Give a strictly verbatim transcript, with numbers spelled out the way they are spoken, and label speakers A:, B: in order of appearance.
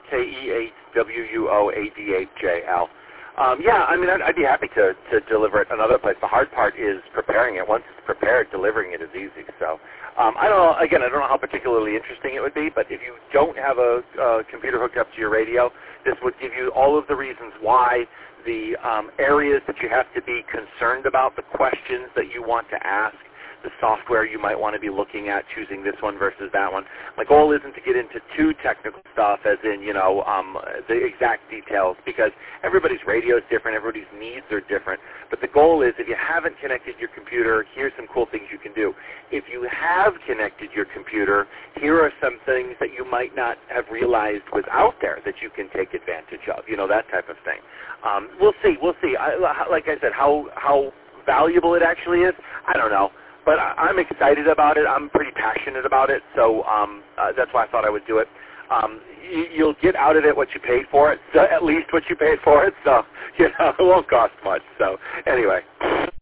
A: K E eight W U O A D eight J L. Um, yeah, I mean, I'd, I'd be happy to, to deliver it another place. The hard part is preparing it. Once it's prepared, delivering it is easy. So, um, I don't know, again, I don't know how particularly interesting it would be, but if you don't have a, a computer hooked up to your radio, this would give you all of the reasons why, the um, areas that you have to be concerned about, the questions that you want to ask, the software you might want to be looking at, choosing this one versus that one. My goal isn't to get into too technical stuff as in, you know, um, the exact details, because everybody's radio is different, everybody's needs are different. But the goal is, if you haven't connected your computer, here's some cool things you can do. If you have connected your computer, here are some things that you might not have realized was out there that you can take advantage of, you know, that type of thing. Um, we'll see, we'll see. I, like I said, how, how valuable it actually is, I don't know. But I'm excited about it. I'm pretty passionate about it, so um, uh, that's why I thought I would do it. Um, you, you'll get out of it what you paid for it, so at least what you paid for it, so you know, it won't cost much. So anyway.